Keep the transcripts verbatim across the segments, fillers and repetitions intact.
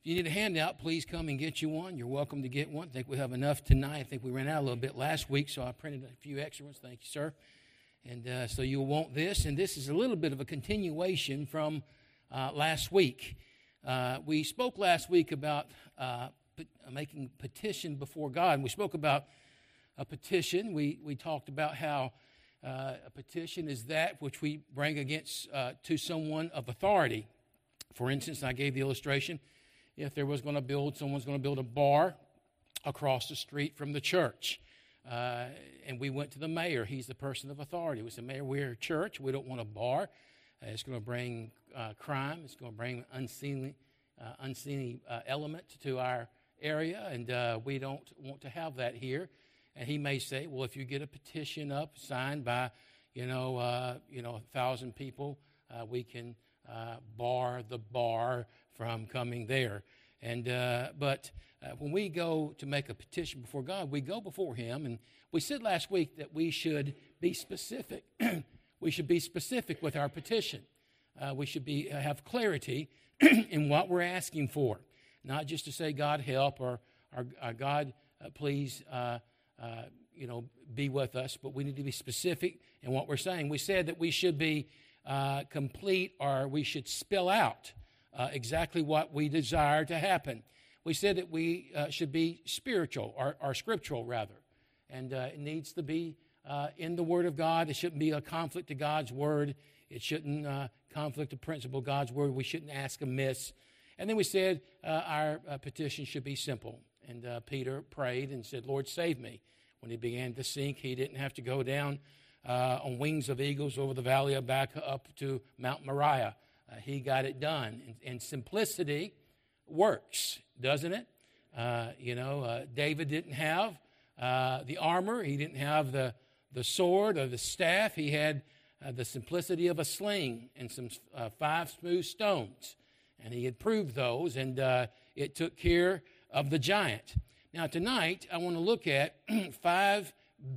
you need a handout, please come and get you one. You're welcome to get one. I think we have enough tonight. I think we ran out a little bit last week, so I printed a few extra ones. Thank you, sir. And uh, so you'll want this. And this is a little bit of a continuation from uh, last week. Uh, we spoke last week about uh, p- making petition before God. And we spoke about a petition. We, we talked about how uh, a petition is that which we bring against uh, to someone of authority. For instance, I gave the illustration. If there was going to build, someone's going to build a bar across the street from the church. Uh, and we went to the mayor. He's the person of authority. We said, Mayor, we're a church. We don't want a bar. Uh, it's going to bring uh, crime. It's going to bring unseen, uh, unseen uh, element to our area, and uh, we don't want to have that here. And he may say, well, if you get a petition up signed by, you know, uh, you know, a thousand people, uh, we can uh, bar the bar from coming there. And uh, but uh, when we go to make a petition before God, we go before Him, and we said last week that we should be specific. We should be specific with our petition. Uh, we should be uh, have clarity in what we're asking for, not just to say God help or, or, or God uh, please, uh, uh, you know, be with us. But we need to be specific in what we're saying. We said that we should be uh, complete, or we should spell out Uh, exactly what we desire to happen. We said that we uh, should be spiritual, or, or scriptural rather, and uh, it needs to be uh, in the Word of God. It shouldn't be a conflict to God's Word. It shouldn't uh, conflict the principle of God's Word. We shouldn't ask amiss. And then we said uh, our uh, petition should be simple. And uh, Peter prayed and said, Lord, save me. When he began to sink, he didn't have to go down uh, on wings of eagles over the valley of back up to Mount Moriah. Uh, he got it done. And, and simplicity works, doesn't it? Uh, you know, uh, David didn't have uh, the armor. He didn't have the, the sword or the staff. He had uh, the simplicity of a sling and some uh, five smooth stones. And he had proved those, and uh, it took care of the giant. Now, tonight, I want to look at five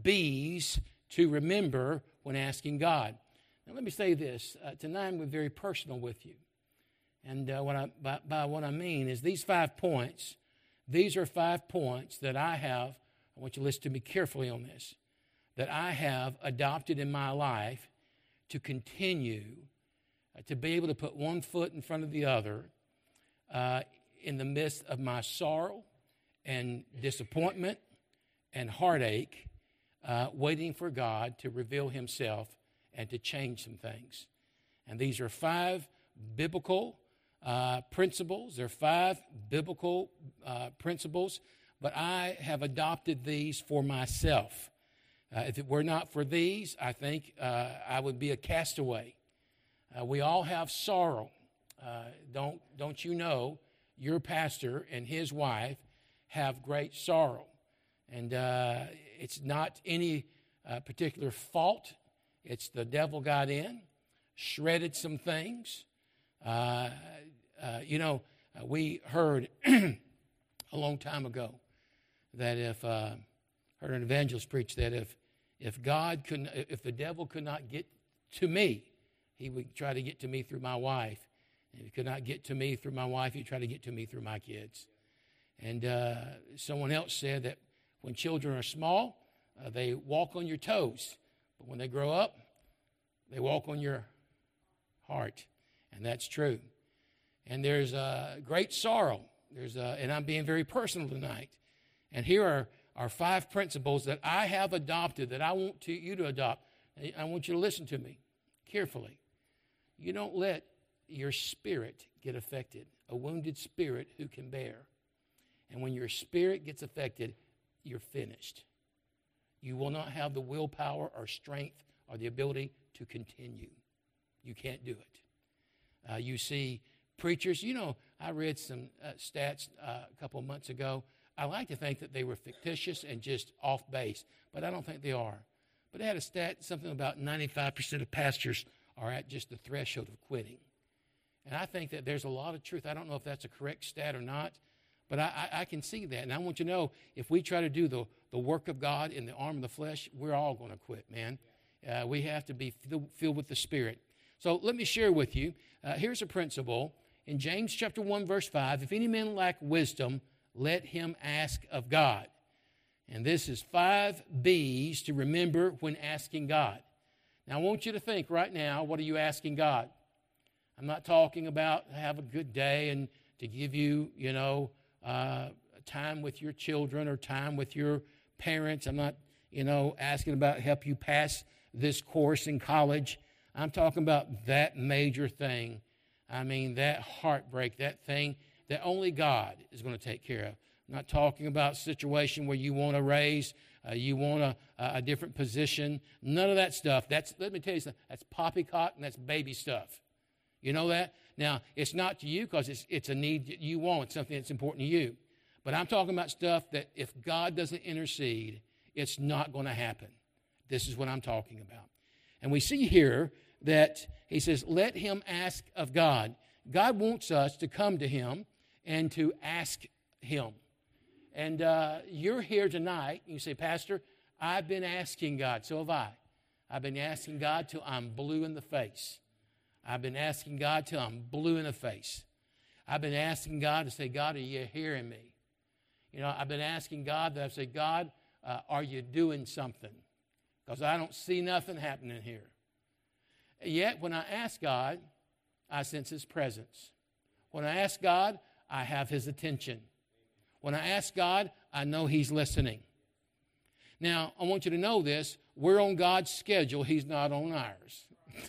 B's to remember when asking God. Now, let me say this. Uh, tonight, I'm very personal with you. And uh, what I, by, by what I mean is these five points, these are five points that I have, I want you to listen to me carefully on this, that I have adopted in my life to continue uh, to be able to put one foot in front of the other uh, in the midst of my sorrow and disappointment and heartache, uh, waiting for God to reveal Himself and to change some things. And these are five biblical uh, principles. They're five biblical uh, principles, but I have adopted these for myself. Uh, if it were not for these, I think uh, I would be a castaway. Uh, we all have sorrow. Uh, don't, don't you know your pastor and his wife have great sorrow? And uh, it's not any uh, particular fault. It's the devil got in, shredded some things. Uh, uh, you know, uh, we heard a long time ago that if, uh, heard an evangelist preach that if if God couldn't, if the devil could not get to me, he would try to get to me through my wife. If he could not get to me through my wife, he'd try to get to me through my kids. And uh, someone else said that when children are small, uh, they walk on your toes. But when they grow up, they walk on your heart. And that's true. And there's a great sorrow. There's a, and I'm being very personal tonight. And here are, are five principles that I have adopted that I want to, you to adopt. I want you to listen to me carefully. You don't let your spirit get affected. A wounded spirit who can bear. And when your spirit gets affected, you're finished. You will not have the willpower or strength or the ability to continue. You can't do it. Uh, you see preachers, you know, I read some uh, stats uh, a couple of months ago. I like to think that they were fictitious and just off base, but I don't think they are. But they had a stat, something about ninety-five percent of pastors are at just the threshold of quitting. And I think that there's a lot of truth. I don't know if that's a correct stat or not, but I, I, I can see that. And I want you to know, if we try to do the, the work of God in the arm of the flesh, we're all going to quit, man. Uh, we have to be filled with the Spirit. So let me share with you. Uh, here's a principle. in James chapter one, verse five, if any man lack wisdom, let him ask of God. And this is five B's to remember when asking God. Now, I want you to think right now, what are you asking God? I'm not talking about have a good day and to give you, you know, uh, time with your children or time with your parents. I'm not, you know, asking about help you pass this course in college. I'm talking about that major thing. I mean, that heartbreak, that thing that only God is going to take care of. I'm not talking about a situation where you want a raise, uh, you want a, a different position. None of that stuff. That's, let me tell you something, that's poppycock and that's baby stuff. You know that? Now, it's not to you because it's, it's a need that you want. It's something that's important to you. But I'm talking about stuff that if God doesn't intercede, it's not going to happen. This is what I'm talking about. And we see here that he says, let him ask of God. God wants us to come to him and to ask him. And uh, you're here tonight, and you say, Pastor, I've been asking God. So have I. I've been asking God till I'm blue in the face. I've been asking God till I'm blue in the face. I've been asking God to say, God, are you hearing me? You know, I've been asking God that I say, God, uh, are you doing something? Because I don't see nothing happening here. Yet, when I ask God, I sense his presence. When I ask God, I have his attention. When I ask God, I know he's listening. Now, I want you to know this. We're on God's schedule. He's not on ours.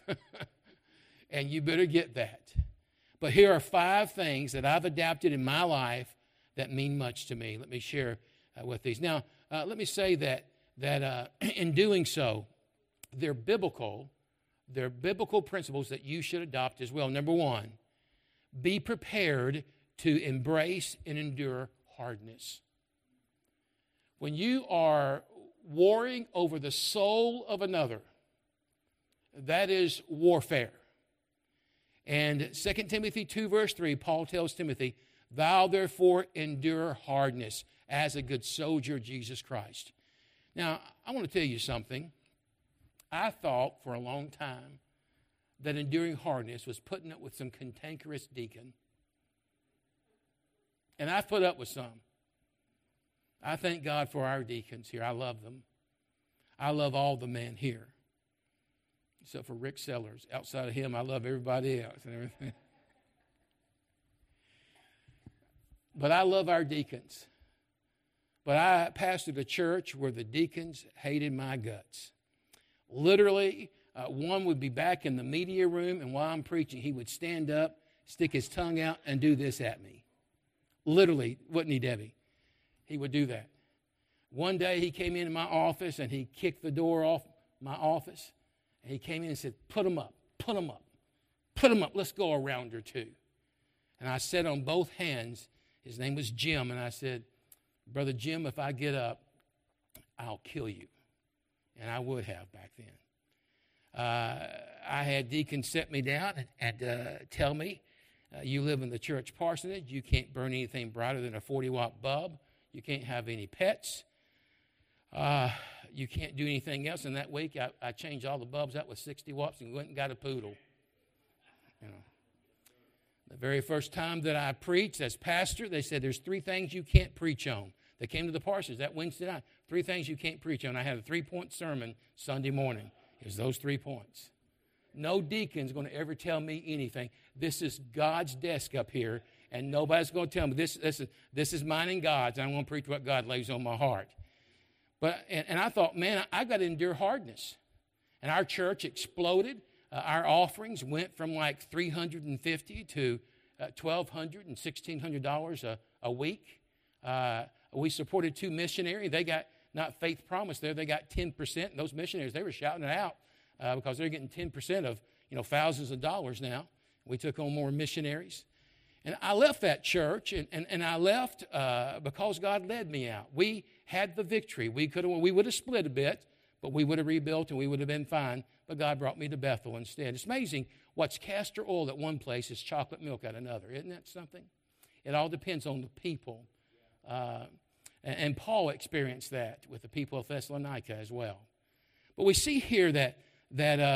And you better get that. But here are five things that I've adapted in my life that mean much to me. Let me share uh, with these. Now, uh, let me say that, that uh, in doing so, they're biblical. They're biblical principles that you should adopt as well. Number one, be prepared to embrace and endure hardness. When you are warring over the soul of another, that is warfare. And Second Timothy two, verse three, Paul tells Timothy, thou therefore endure hardness as a good soldier of Jesus Christ. Now, I want to tell you something. I thought for a long time that enduring hardness was putting up with some cantankerous deacon. And I've put up with some. I thank God for our deacons here. I love them. I love all the men here. Except for Rick Sellers. Outside of him, I love everybody else and everything. But I love our deacons. But I pastored a church where the deacons hated my guts. Literally, uh, one would be back in the media room, and while I'm preaching, he would stand up, stick his tongue out, and do this at me. Literally, wouldn't he, Debbie? He would do that. One day, he came into my office, and he kicked the door off my office. And he came in and said, put them up, put them up, put them up. Let's go a round or two. And I said on both hands, his name was Jim, and I said, Brother Jim, if I get up, I'll kill you. And I would have back then. Uh, I had deacons set me down and, and uh, tell me, uh, you live in the church parsonage, you can't burn anything brighter than a forty-watt bulb, you can't have any pets, uh, you can't do anything else. And that week, I, I changed all the bulbs out with sixty watts and went and got a poodle. You know, the very first time that I preached as pastor, they said, there's three things you can't preach on. They came to the parsonage that Wednesday night. Three things you can't preach on. I had a three-point sermon Sunday morning. It was those three points. No deacon's going to ever tell me anything. This is God's desk up here, and nobody's going to tell me. This, this, is, this is mine and God's, and I'm going to preach what God lays on my heart. But and, and I thought, man, I, I got to endure hardness. And our church exploded. Uh, our offerings went from like three hundred fifty dollars to uh, twelve hundred dollars and sixteen hundred dollars a, a week. Uh, we supported two missionaries. They got, not Faith Promise there, they got ten percent. And those missionaries, they were shouting it out uh, because they're getting ten percent of, you know, thousands of dollars now. We took on more missionaries. And I left that church, and, and, and I left uh, because God led me out. We had the victory. We could have, we would have split a bit, but we would have rebuilt and we would have been fine. But God brought me to Bethel instead. It's amazing what's castor oil at one place is chocolate milk at another. Isn't that something? It all depends on the people. Uh, and, and Paul experienced that with the people of Thessalonica as well. But we see here that, that uh,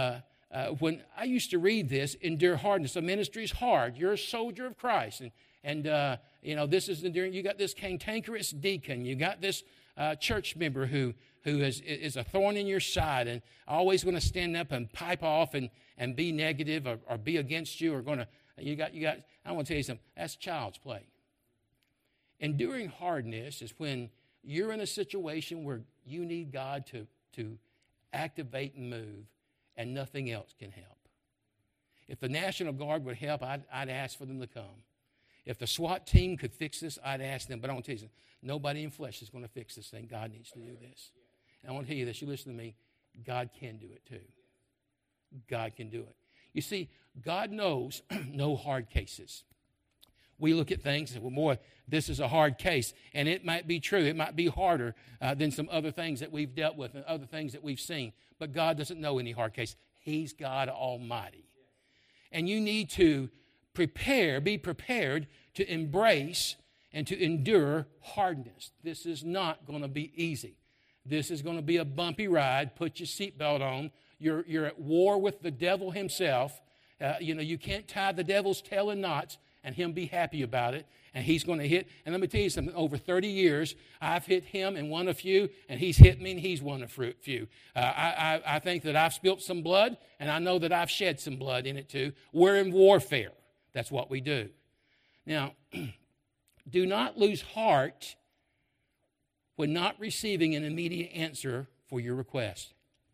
uh, when I used to read this, endure hardness. The ministry is hard. You're a soldier of Christ. And, and uh, you know, this is enduring. You got this cantankerous deacon. You got this uh, church member who, who is, is a thorn in your side and always going to stand up and pipe off and, and be negative or, or be against you or going to, you got, you got, I want to tell you something. That's child's play. Enduring hardness is when you're in a situation where you need God to, to activate and move, and nothing else can help. If the National Guard would help, I'd, I'd ask for them to come. If the SWAT team could fix this, I'd ask them. But I want to tell you something. Nobody in flesh is going to fix this thing. God needs to do this. And I want to tell you this. You listen to me. God can do it too. God can do it. You see, God knows no hard cases. We look at things and say, well, boy, this is a hard case. And it might be true. It might be harder uh, than some other things that we've dealt with and other things that we've seen. But God doesn't know any hard case. He's God Almighty. And you need to prepare, be prepared to embrace and to endure hardness. This is not going to be easy. This is going to be a bumpy ride. Put your seatbelt on. You're, you're at war with the devil himself. Uh, you know, you can't tie the devil's tail in knots and him be happy about it, and he's going to hit. And let me tell you something, over thirty years, I've hit him and won a few, and he's hit me and he's won a few. Uh, I, I, I think that I've spilt some blood, and I know that I've shed some blood in it too. We're in warfare. That's what we do. Now, do not lose heart when not receiving an immediate answer for your request.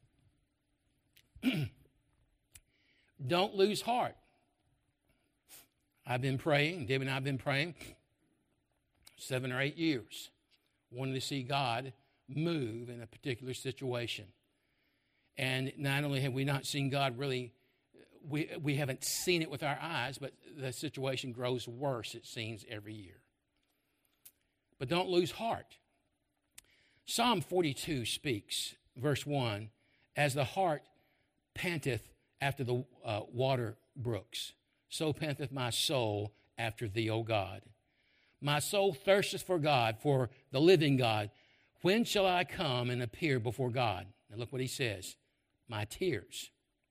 Don't lose heart. I've been praying, Debbie and I have been praying seven or eight years, wanting to see God move in a particular situation. And not only have we not seen God really, we, we haven't seen it with our eyes, but the situation grows worse, it seems, every year. But don't lose heart. Psalm forty-two speaks, verse one, as the heart panteth after the uh, water brooks, so panteth my soul after thee, O God. My soul thirsteth for God, for the living God. When shall I come and appear before God? Now look what he says. My tears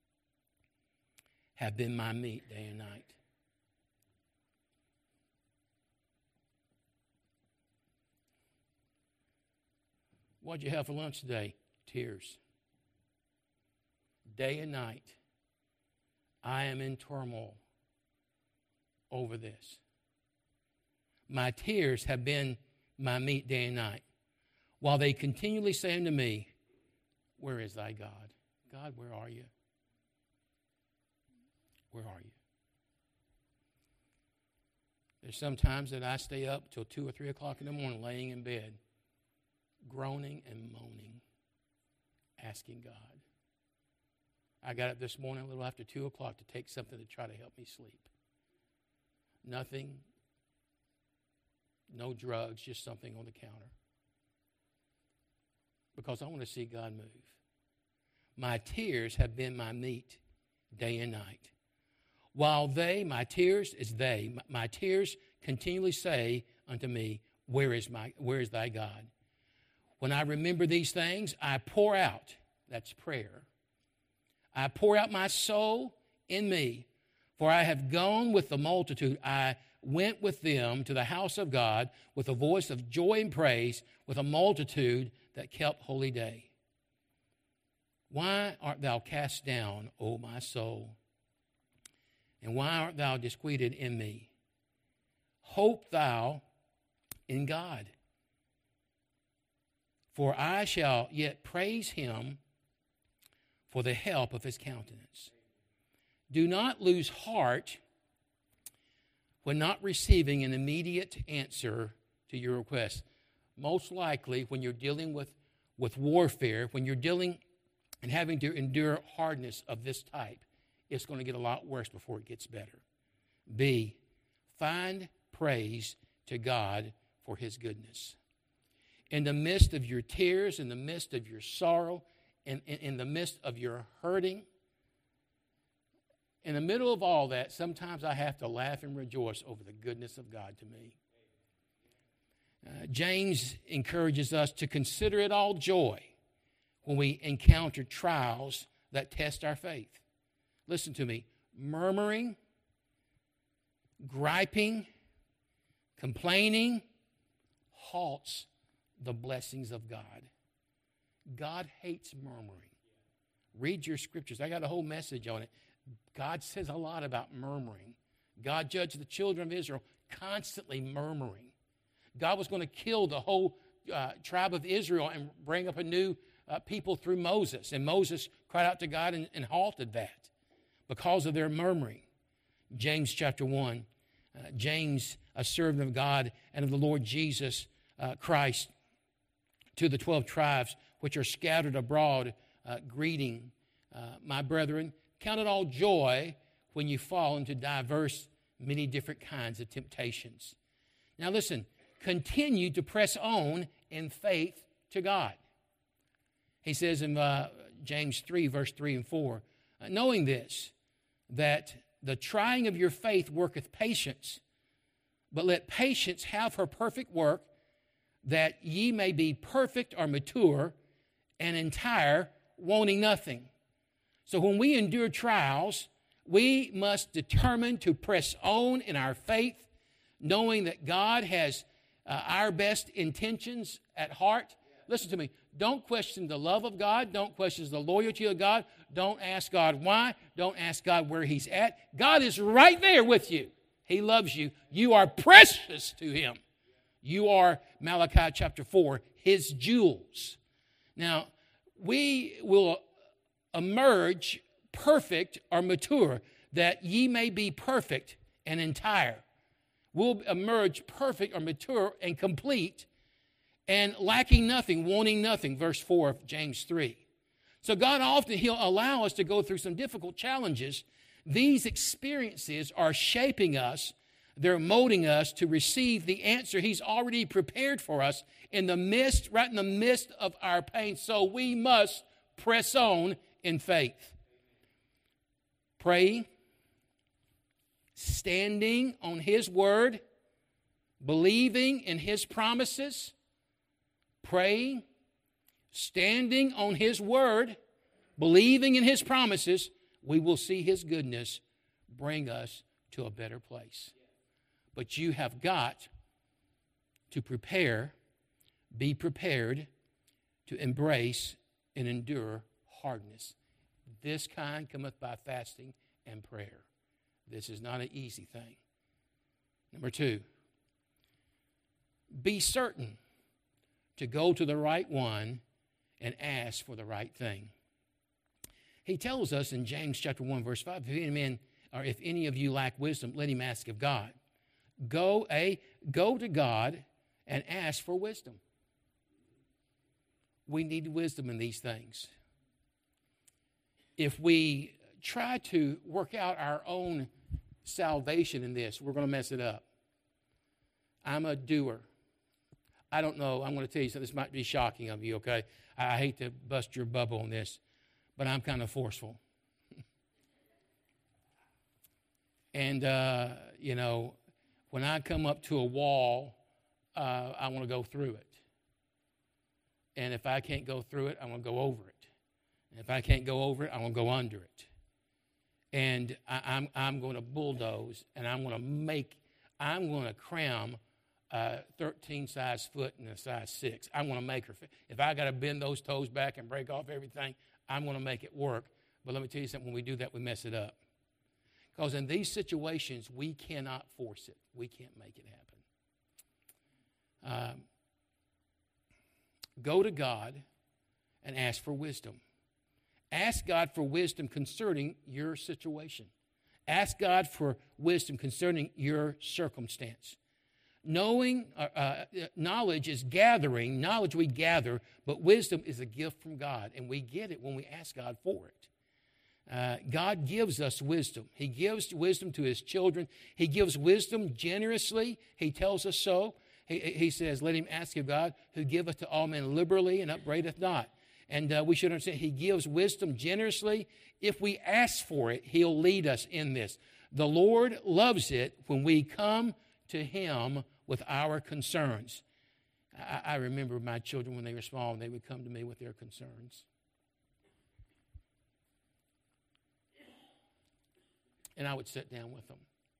have been my meat day and night. What'd you have for lunch today? Tears. Day and night, I am in turmoil over this. My tears have been my meat day and night, while they continually say unto me, where is thy God? God, where are you? Where are you? There's some times that I stay up till two or three o'clock in the morning, laying in bed, groaning and moaning, asking God. I got up this morning a little after two o'clock to take something to try to help me sleep. Nothing, no drugs, just something on the counter. Because I want to see God move. My tears have been my meat day and night. While they, my tears is they, my, my tears continually say unto me, where is my, where is thy God? When I remember these things, I pour out, that's prayer. I pour out my soul in me, for I have gone with the multitude. I went with them to the house of God with a voice of joy and praise, with a multitude that kept holy day. Why art thou cast down, O my soul? And why art thou disquieted in me? Hope thou in God, for I shall yet praise him for the help of his countenance. Do not lose heart when not receiving an immediate answer to your request. Most likely when you're dealing with, with warfare, when you're dealing and having to endure hardness of this type, it's going to get a lot worse before it gets better. B, find praise to God for his goodness. In the midst of your tears, in the midst of your sorrow, in, in, in the midst of your hurting, in the middle of all that, sometimes I have to laugh and rejoice over the goodness of God to me. Uh, James encourages us to consider it all joy when we encounter trials that test our faith. listen to me, murmuring, griping, complaining halts the blessings of God. God hates murmuring. Read your scriptures. I got a whole message on it. God says a lot about murmuring. God judged the children of Israel constantly murmuring. God was going to kill the whole uh, tribe of Israel and bring up a new uh, people through Moses. And Moses cried out to God and, and halted that because of their murmuring. James chapter one. Uh, James, a servant of God and of the Lord Jesus uh, Christ, to the twelve tribes which are scattered abroad, uh, greeting, uh, my brethren, count it all joy when you fall into diverse, many different kinds of temptations. Now listen, continue to press on in faith to God. He says in uh, James three, verse three and four, knowing this, that the trying of your faith worketh patience, but let patience have her perfect work, that ye may be perfect or mature and entire, wanting nothing. So when we endure trials, we must determine to press on in our faith, knowing that God has uh, our best intentions at heart. Listen to me. Don't question the love of God. Don't question the loyalty of God. Don't ask God why. Don't ask God where He's at. God is right there with you. He loves you. You are precious to Him. You are, Malachi chapter four, His jewels. Now, we will emerge perfect or mature, that ye may be perfect and entire. We'll emerge perfect or mature and complete and lacking nothing, wanting nothing, verse four of James three. So God often, He'll allow us to go through some difficult challenges. These experiences are shaping us. They're molding us to receive the answer He's already prepared for us in the midst, right in the midst of our pain. So we must press on in faith. Praying, standing on His word, believing in His promises, praying, standing on His word, believing in His promises, we will see His goodness bring us to a better place. But you have got to prepare, be prepared to embrace and endure hardness. This kind cometh by fasting and prayer. This is not an easy thing. Number two, be certain to go to the right one and ask for the right thing. He tells us in James chapter one, verse five, if any man, or if any of you lack wisdom, let him ask of God. Go, a, go to God and ask for wisdom. We need wisdom in these things. If we try to work out our own salvation in this, we're going to mess it up. I'm a doer. I don't know. I'm going to tell you something. This might be shocking of you, okay? I hate to bust your bubble on this, but I'm kind of forceful. And, uh, you know, when I come up to a wall, uh, I want to go through it. And if I can't go through it, I want to go over it. And if I can't go over it, I want to go under it. And I, I'm, I'm going to bulldoze, and I'm going to make, I'm going to cram a thirteen size foot and a size six. I'm going to make her, if I got to bend those toes back and break off everything, I'm going to make it work. But let me tell you something, when we do that, we mess it up. Because in these situations, we cannot force it. We can't make it happen. Um, go to God and ask for wisdom. Ask God for wisdom concerning your situation. Ask God for wisdom concerning your circumstance. Knowing, uh, uh, knowledge is gathering. Knowledge we gather, but wisdom is a gift from God, and we get it when we ask God for it. Uh, God gives us wisdom. He gives wisdom to His children. He gives wisdom generously. He tells us so. He, he says, let him ask of God, who giveth to all men liberally and upbraideth not. And uh, we should understand, He gives wisdom generously. If we ask for it, He'll lead us in this. The Lord loves it when we come to Him with our concerns. I, I remember my children when they were small, they would come to me with their concerns. And I would sit down with them.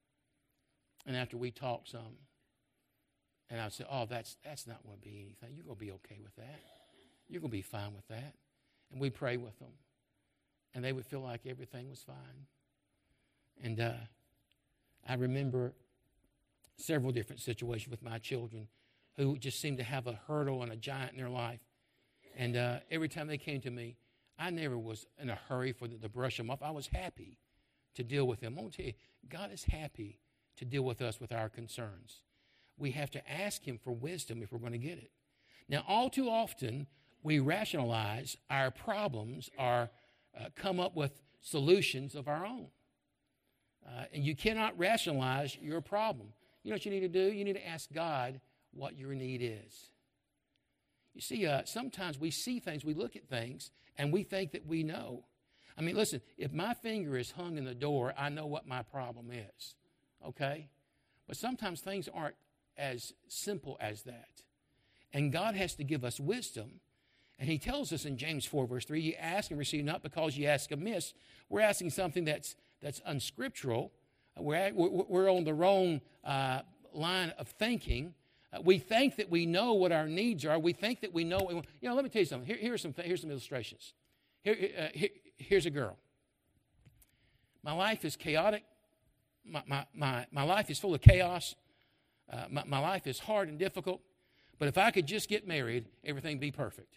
And after we talked some, and I would say, oh, that's that's not going to be anything. You're going to be okay with that. You're going to be fine with that. And we'd pray with them. And they would feel like everything was fine. And uh, I remember several different situations with my children who just seemed to have a hurdle and a giant in their life. And uh, every time they came to me, I never was in a hurry for them to brush them off. I was happy to deal with them. I want to tell you, God is happy to deal with us with our concerns. We have to ask him for wisdom if we're going to get it. Now, all too often, we rationalize our problems or uh, come up with solutions of our own. Uh, and you cannot rationalize your problem. You know what you need to do? You need to ask God what your need is. You see, uh, sometimes we see things, we look at things, and we think that we know. I mean, listen, if my finger is hung in the door, I know what my problem is, okay? But sometimes things aren't as simple as that. And God has to give us wisdom. And he tells us in James four, verse three, you ask and receive not because you ask amiss. We're asking something that's that's unscriptural. We're, at, we're, we're on the wrong uh, line of thinking. Uh, we think that we know what our needs are. We think that we know. We want. You know, let me tell you something. Here, here's some here's some illustrations. Here, uh, here, here's a girl. My life is chaotic. My my my, my life is full of chaos. Uh, my, my life is hard and difficult. But if I could just get married, everything would be perfect.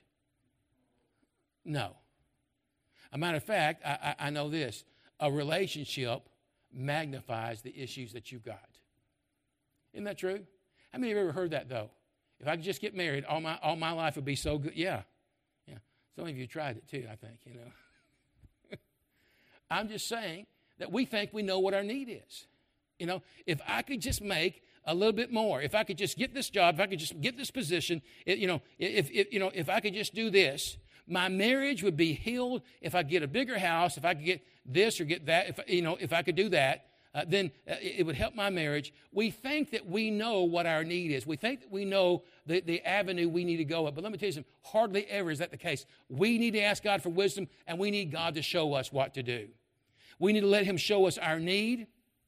No. As a matter of fact, I, I, I know this. A relationship magnifies the issues that you've got. Isn't that true? How many of you have ever heard that, though? If I could just get married, all my all my life would be so good. Yeah. Yeah. Some of you tried it, too, I think, you know. I'm just saying that we think we know what our need is. You know, if I could just make a little bit more, if I could just get this job, if I could just get this position, it, you know, if, if you know, if I could just do this, my marriage would be healed. If I get a bigger house, if I could get this or get that, if you know, if I could do that, uh, then uh, it would help my marriage. We think that we know what our need is. We think that we know the, the avenue we need to go at. But let me tell you something, hardly ever is that the case. We need to ask God for wisdom, and we need God to show us what to do. We need to let him show us our need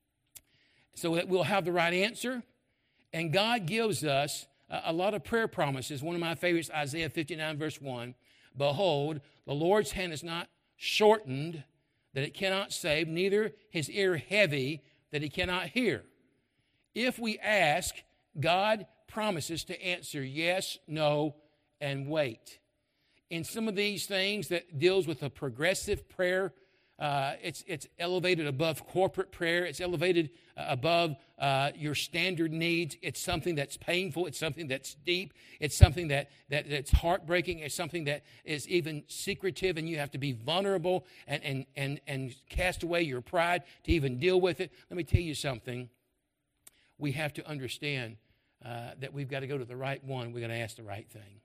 so that we'll have the right answer. And God gives us a, a lot of prayer promises. One of my favorites, Isaiah fifty-nine, verse one. Behold, the Lord's hand is not shortened that it cannot save, neither his ear heavy that he cannot hear. If we ask, God promises to answer yes, no, and wait. In some of these things that deals with a progressive prayer, uh, it's, it's elevated above corporate prayer. It's elevated uh, above uh, your standard needs. It's something that's painful. It's something that's deep. It's something that, that that's heartbreaking. It's something that is even secretive, and you have to be vulnerable and, and, and, and cast away your pride to even deal with it. Let me tell you something. We have to understand uh, that we've got to go to the right one. We've got to ask the right thing.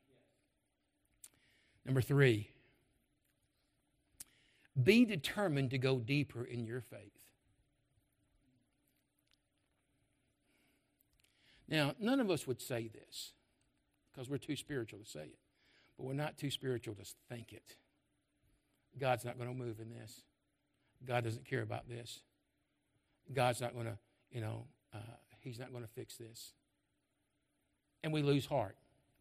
Number three. Be determined to go deeper in your faith. Now, none of us would say this because we're too spiritual to say it, but we're not too spiritual to think it. God's not going to move in this. God doesn't care about this. God's not going to, you know, uh, he's not going to fix this. And we lose heart.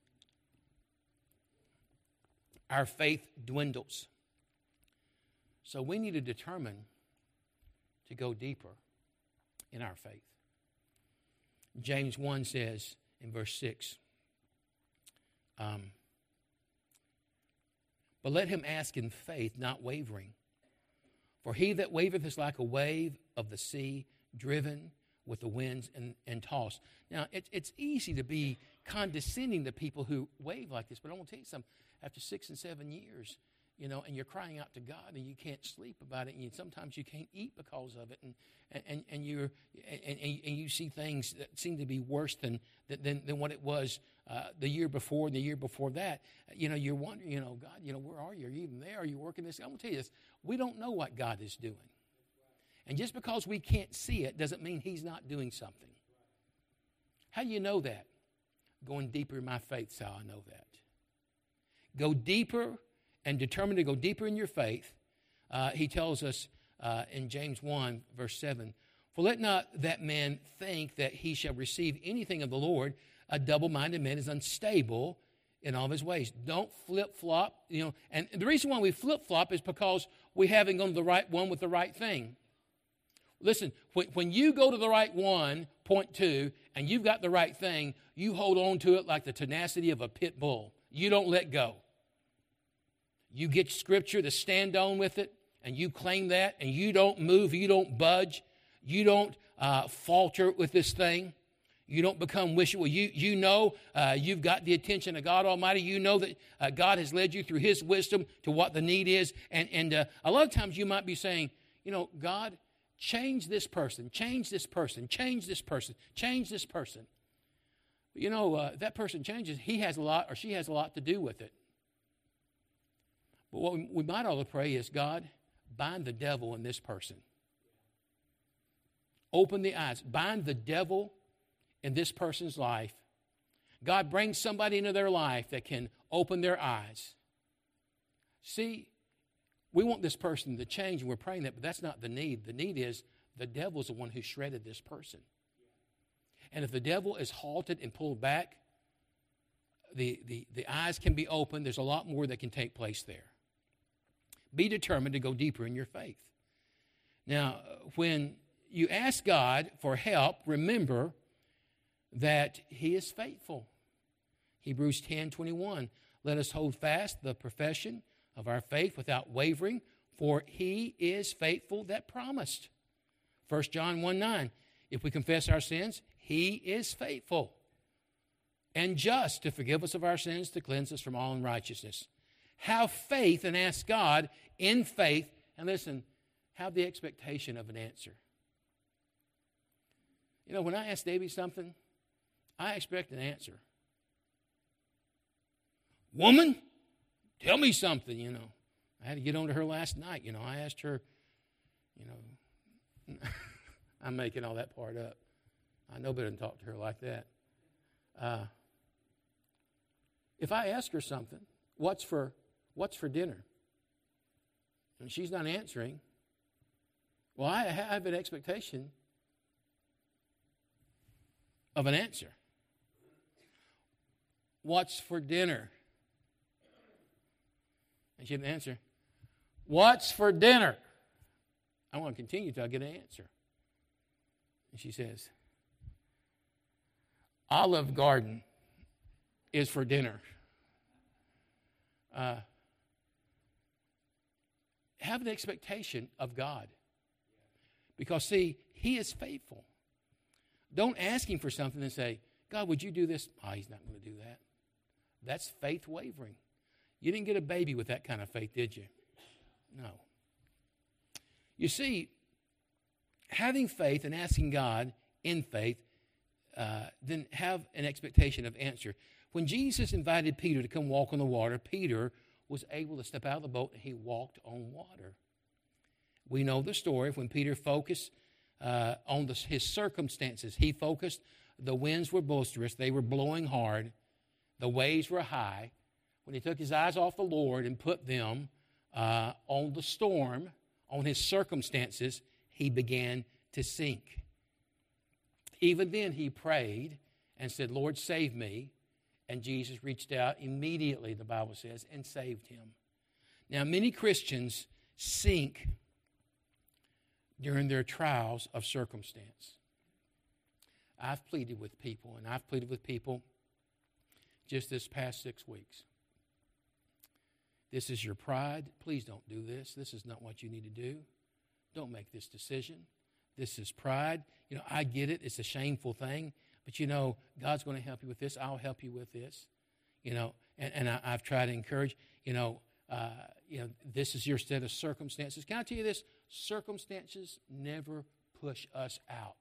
Our faith dwindles. So we need to determine to go deeper in our faith. James one says in verse six, um, but let him ask in faith, not wavering. For he that wavereth is like a wave of the sea, driven with the winds and, and tossed. Now, it, it's easy to be condescending to people who wave like this, but I want to tell you something. After six and seven years, you know, and you're crying out to God, and you can't sleep about it, and you, sometimes you can't eat because of it, and and and you're and, and you see things that seem to be worse than than than what it was uh, the year before and the year before that. You know, you're wondering, you know, God, you know, where are you? Are you even there? Are you working this? I'm going to tell you this: we don't know what God is doing, and just because we can't see it doesn't mean He's not doing something. How do you know that? Going deeper in my faith is how I know that. Go deeper. And determined to go deeper in your faith, uh, he tells us uh, in James one, verse seven. For let not that man think that he shall receive anything of the Lord. A double-minded man is unstable in all of his ways. Don't flip-flop. You know, and the reason why we flip-flop is because we haven't gone to the right one with the right thing. Listen, when, when you go to the right one, point two, and you've got the right thing, you hold on to it like the tenacity of a pit bull. You don't let go. You get Scripture to stand on with it, and you claim that, and you don't move, you don't budge, you don't uh, falter with this thing. You don't become wishy-washy. You, you know uh, you've got the attention of God Almighty. You know that uh, God has led you through His wisdom to what the need is. And, and uh, a lot of times you might be saying, you know, God, change this person, change this person, change this person, change this person. But you know, uh, that person changes. He has a lot or she has a lot to do with it. But what we, we might ought to pray is, God, bind the devil in this person. Open the eyes. Bind the devil in this person's life. God, bring somebody into their life that can open their eyes. See, we want this person to change, and we're praying that, but that's not the need. The need is the devil's the one who shredded this person. And if the devil is halted and pulled back, the, the, the eyes can be opened. There's a lot more that can take place there. Be determined to go deeper in your faith. Now, when you ask God for help, remember that He is faithful. Hebrews ten twenty-one, let us hold fast the profession of our faith without wavering, for He is faithful that promised. First John one nine, if we confess our sins, He is faithful and just to forgive us of our sins, to cleanse us from all unrighteousness. Have faith and ask God in faith, and listen, have the expectation of an answer. You know, when I ask Davy something, I expect an answer. Woman, tell me something, you know. I had to get on to her last night, you know. I asked her, you know, I'm making all that part up. I know better than talk to her like that. Uh, if I ask her something, what's for what's for dinner? And she's not answering. Well, I have an expectation of an answer. What's for dinner? And she didn't answer. What's for dinner? I want to continue till I get an answer. And she says, Olive Garden is for dinner. Uh, have an expectation of God. Because, see, He is faithful. Don't ask Him for something and say, God, would you do this? Oh, He's not going to do that. That's faith wavering. You didn't get a baby with that kind of faith, did you? No. You see, having faith and asking God in faith, uh, then have an expectation of answer. When Jesus invited Peter to come walk on the water, Peter was able to step out of the boat and he walked on water. We know the story. When Peter focused uh, on the, his circumstances, he focused, the winds were boisterous, they were blowing hard, the waves were high. When he took his eyes off the Lord and put them uh, on the storm, on his circumstances, he began to sink. Even then he prayed and said, Lord, save me. And Jesus reached out immediately, the Bible says, and saved him. Now, many Christians sink during their trials of circumstance. I've pleaded with people, and I've pleaded with people just this past six weeks. This is your pride. Please don't do this. This is not what you need to do. Don't make this decision. This is pride. You know, I get it. It's a shameful thing. But, you know, God's going to help you with this. I'll help you with this. You know, and, and I, I've tried to encourage, you know, uh, you know, this is your set of circumstances. Can I tell you this? Circumstances never push us out.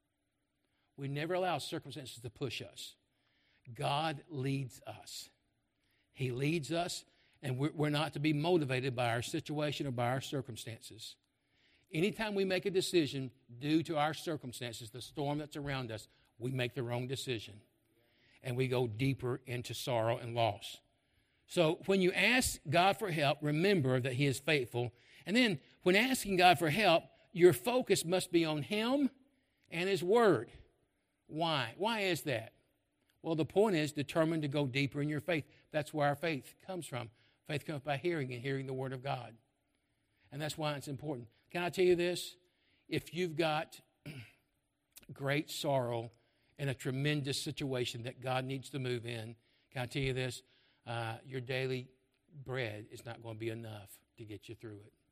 We never allow circumstances to push us. God leads us. He leads us, and we're, we're not to be motivated by our situation or by our circumstances. Anytime we make a decision due to our circumstances, the storm that's around us, we make the wrong decision. And we go deeper into sorrow and loss. So when you ask God for help, remember that He is faithful. And then when asking God for help, your focus must be on Him and His Word. Why? Why is that? Well, the point is determined to go deeper in your faith. That's where our faith comes from. Faith comes by hearing and hearing the Word of God. And that's why it's important. Can I tell you this? If you've got great sorrow in a tremendous situation that God needs to move in, can I tell you this? Uh, your daily bread is not going to be enough to get you through it.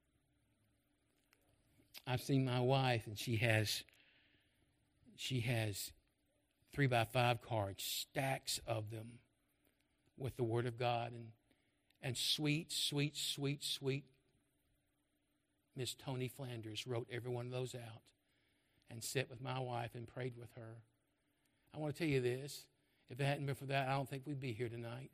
I've seen my wife, and she has she has three by five cards, stacks of them with the Word of God, and and sweet, sweet, sweet, sweet Miss Tony Flanders wrote every one of those out and sat with my wife and prayed with her. I want to tell you this. If it hadn't been for that, I don't think we'd be here tonight.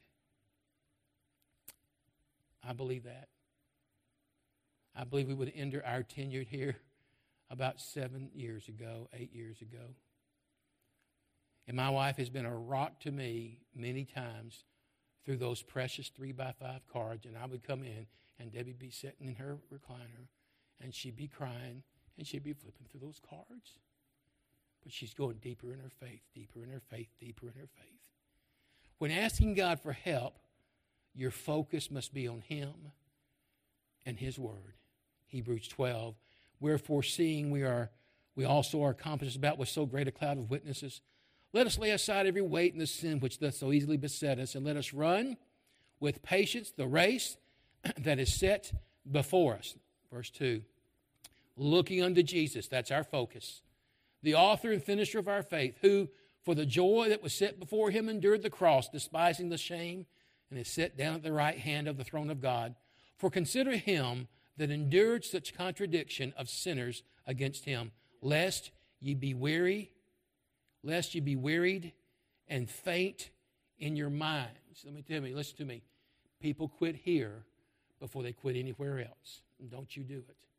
I believe that. I believe we would have ended our tenure here about seven years ago, eight years ago. And my wife has been a rock to me many times through those precious three by five cards. And I would come in, and Debbie would be sitting in her recliner, and she'd be crying, and she'd be flipping through those cards. But she's going deeper in her faith, deeper in her faith, deeper in her faith. When asking God for help, your focus must be on Him and His Word. Hebrews twelve, wherefore seeing we are we also are compassed about with so great a cloud of witnesses, let us lay aside every weight and the sin which doth so easily beset us, and let us run with patience the race that is set before us. Verse two, looking unto Jesus, that's our focus, the author and finisher of our faith, who for the joy that was set before Him endured the cross, despising the shame, and is set down at the right hand of the throne of God. For consider Him that endured such contradiction of sinners against Him, lest ye be weary, lest ye be wearied and faint in your minds. Let me tell you, listen to me. People quit here before they quit anywhere else. And don't you do it.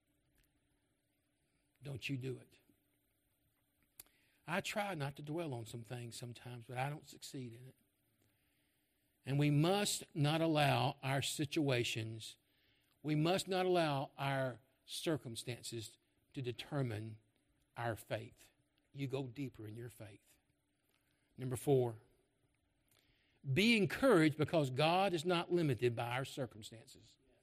Don't you do it. I try not to dwell on some things sometimes, but I don't succeed in it. And we must not allow our situations, we must not allow our circumstances to determine our faith. You go deeper in your faith. Number four, be encouraged because God is not limited by our circumstances.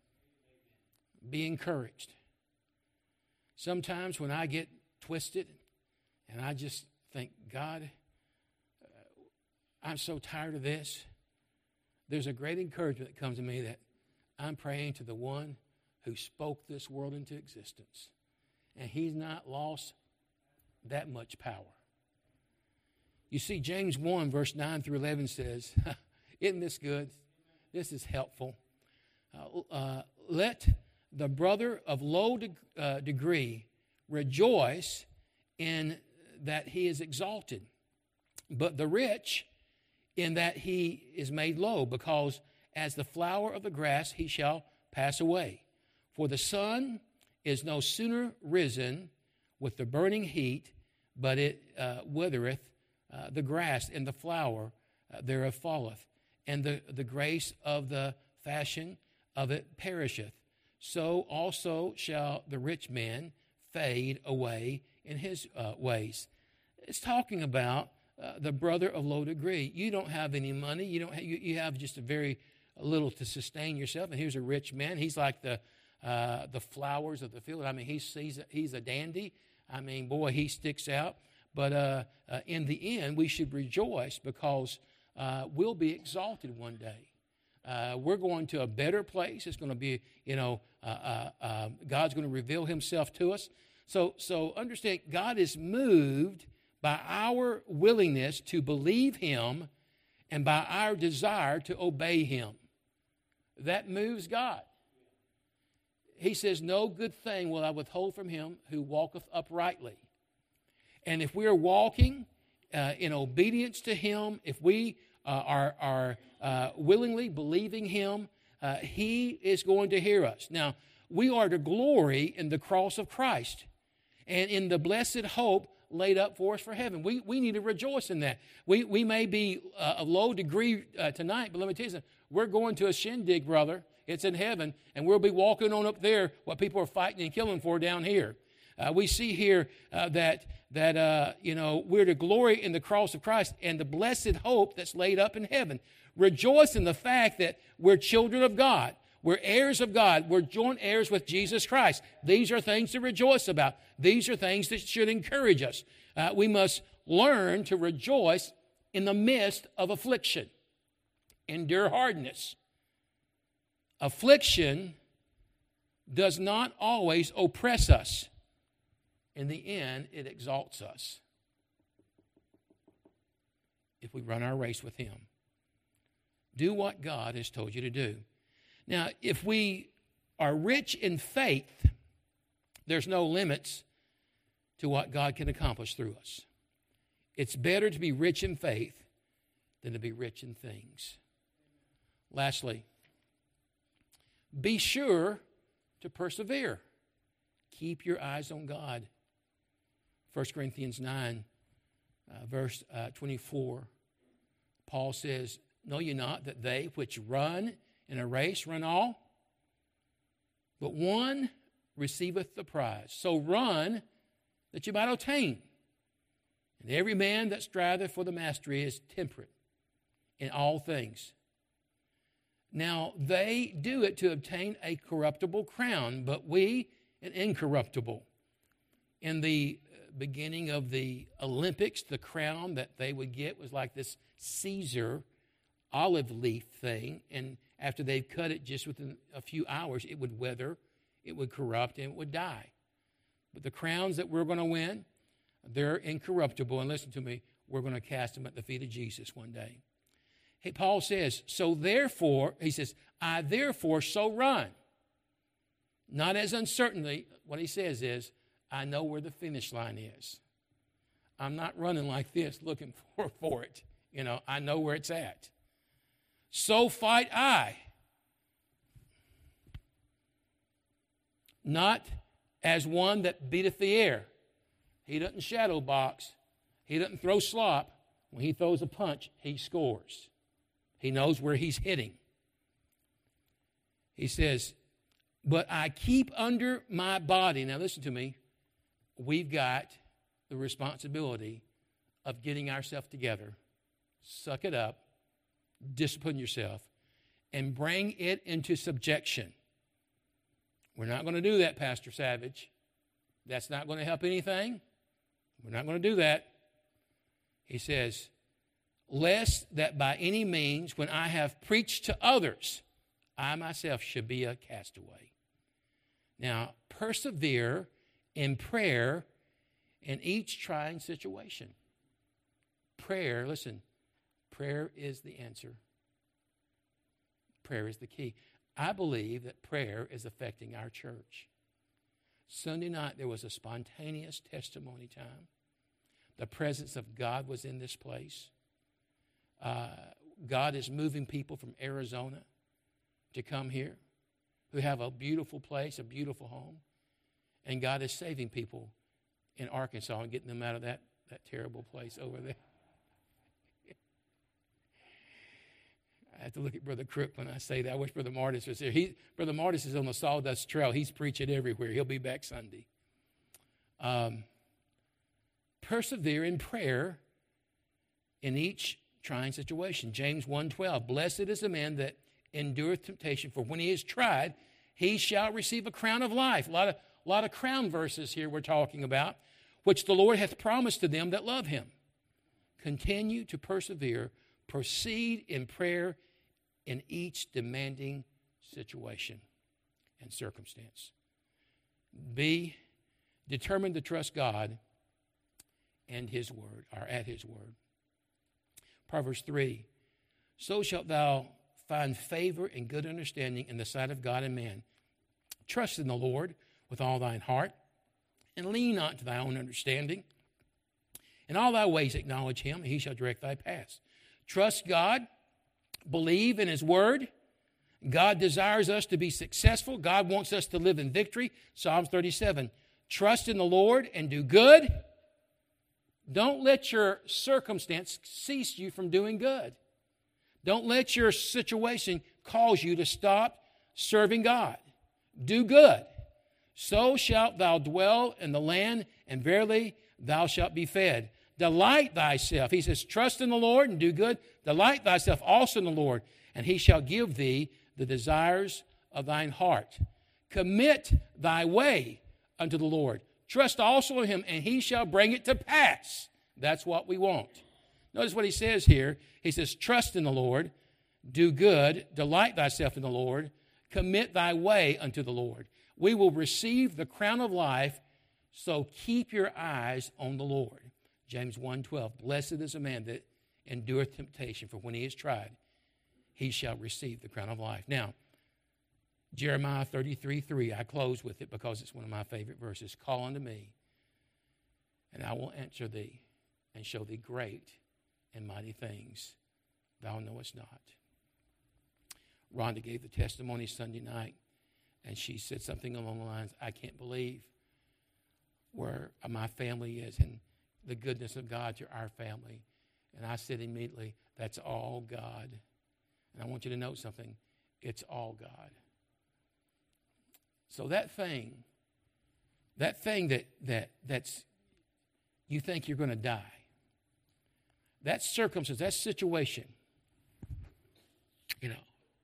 Be encouraged. Sometimes when I get twisted and I just think, God, uh, I'm so tired of this, there's a great encouragement that comes to me that I'm praying to the one who spoke this world into existence. And He's not lost that much power. You see, James one, verse nine through eleven says, isn't this good? This is helpful. Uh, uh, let the brother of low de- uh, degree rejoice in that he is exalted, but the rich in that he is made low, because as the flower of the grass he shall pass away. For the sun is no sooner risen with the burning heat, but it uh, withereth uh, the grass, and the flower uh, thereof falleth, and the, the grace of the fashion of it perisheth. So also shall the rich man fade away in his uh, ways. It's talking about uh, the brother of low degree. You don't have any money. You don't. Have, you, you have just a very little to sustain yourself. And here's a rich man. He's like the uh, the flowers of the field. I mean, he's he's a, he's a dandy. I mean, boy, he sticks out. But uh, uh, in the end, we should rejoice because uh, we'll be exalted one day. Uh, we're going to a better place. It's going to be, you know, uh, uh, uh, God's going to reveal Himself to us. So, so understand, God is moved by our willingness to believe Him and by our desire to obey Him. That moves God. He says, no good thing will I withhold from him who walketh uprightly. And if we are walking uh, in obedience to Him, if we uh, are, are uh, willingly believing Him, uh, He is going to hear us. Now, we are to glory in the cross of Christ and in the blessed hope laid up for us for heaven. We we need to rejoice in that. We we may be uh, a low degree uh, tonight, but let me tell you something. We're going to a shindig, brother. It's in heaven, and we'll be walking on up there what people are fighting and killing for down here. Uh, we see here uh, that, that uh, you know, we're to glory in the cross of Christ and the blessed hope that's laid up in heaven. Rejoice in the fact that we're children of God. We're heirs of God. We're joint heirs with Jesus Christ. These are things to rejoice about. These are things that should encourage us. Uh, we must learn to rejoice in the midst of affliction. Endure hardness. Affliction does not always oppress us. In the end, it exalts us if we run our race with Him. Do what God has told you to do. Now, if we are rich in faith, there's no limits to what God can accomplish through us. It's better to be rich in faith than to be rich in things. Lastly, be sure to persevere. Keep your eyes on God. First Corinthians nine, uh, verse uh, twenty-four, Paul says, know ye not that they which run in a race run all, but one receiveth the prize. So run that you might obtain. And every man that striveth for the mastery is temperate in all things. Now they do it to obtain a corruptible crown, but we an incorruptible. In the beginning of the Olympics, the crown that they would get was like this Caesar olive leaf thing, and after they cut it just within a few hours, it would wither, it would corrupt, and it would die. But the crowns that we're going to win, they're incorruptible, and listen to me, we're going to cast them at the feet of Jesus one day. Hey, Paul says, so therefore, he says, I therefore so run. Not as uncertainly, what he says is, I know where the finish line is. I'm not running like this looking for, for it. You know, I know where it's at. So fight I. Not as one that beateth the air. He doesn't shadow box. He doesn't throw slop. When he throws a punch, he scores. He knows where he's hitting. He says, but I keep under my body. Now listen to me. We've got the responsibility of getting ourselves together. Suck it up. Discipline yourself. And bring it into subjection. We're not going to do that, Pastor Savage. That's not going to help anything. We're not going to do that. He says, lest that by any means, when I have preached to others, I myself should be a castaway. Now, persevere in prayer in each trying situation. Prayer, listen, prayer is the answer. Prayer is the key. I believe that prayer is affecting our church. Sunday night, there was a spontaneous testimony time. The presence of God was in this place. Uh, God is moving people from Arizona to come here who have a beautiful place, a beautiful home. And God is saving people in Arkansas and getting them out of that, that terrible place over there. I have to look at Brother Crook when I say that. I wish Brother Martis was here. He, Brother Martis is on the Sawdust Trail. He's preaching everywhere. He'll be back Sunday. Um, persevere in prayer in each trying situation. James one twelve, blessed is the man that endureth temptation, for when he is tried, he shall receive a crown of life. A lot of, a lot of crown verses here we're talking about, which the Lord hath promised to them that love him. Continue to persevere. Proceed in prayer in each demanding situation and circumstance. Be determined to trust God and his word, or at his word. Proverbs three, so shalt thou find favor and good understanding in the sight of God and man. Trust in the Lord with all thine heart, and lean not to thy own understanding. In all thy ways acknowledge him, and he shall direct thy paths. Trust God. Believe in his word. God desires us to be successful. God wants us to live in victory. Psalms thirty-seven. Trust in the Lord and do good. Don't let your circumstance cease you from doing good. Don't let your situation cause you to stop serving God. Do good. So shalt thou dwell in the land, and verily thou shalt be fed. Delight thyself. He says, trust in the Lord and do good. Delight thyself also in the Lord, and he shall give thee the desires of thine heart. Commit thy way unto the Lord. Trust also in him, and he shall bring it to pass. That's what we want. Notice what he says here. He says, trust in the Lord, do good, delight thyself in the Lord, commit thy way unto the Lord. We will receive the crown of life, so keep your eyes on the Lord. James one twelve, blessed is a man that endureth temptation, for when he is tried, he shall receive the crown of life. Now, Jeremiah thirty-three three, I close with it because it's one of my favorite verses. Call unto me, and I will answer thee, and show thee great and mighty things thou knowest not. Rhonda gave the testimony Sunday night, and she said something along the lines, I can't believe where my family is and the goodness of God to our family. And I said immediately, that's all God. And I want you to know something. It's all God. So that thing, that thing that that that's you think you're going to die, that circumstance, that situation, you know,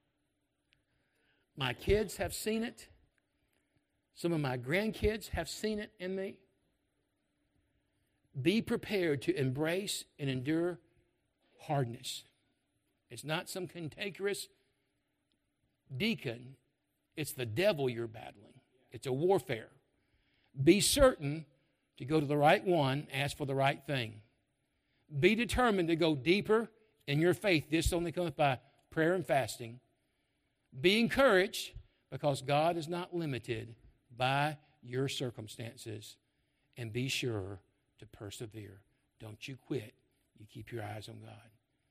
my kids have seen it. Some of my grandkids have seen it in me. Be prepared to embrace and endure hardness. It's not some cantankerous deacon. It's the devil you're battling. It's a warfare. Be certain to go to the right one, ask for the right thing. Be determined to go deeper in your faith. This only comes by prayer and fasting. Be encouraged because God is not limited by your circumstances. And be sure to persevere. Don't you quit. You keep your eyes on God.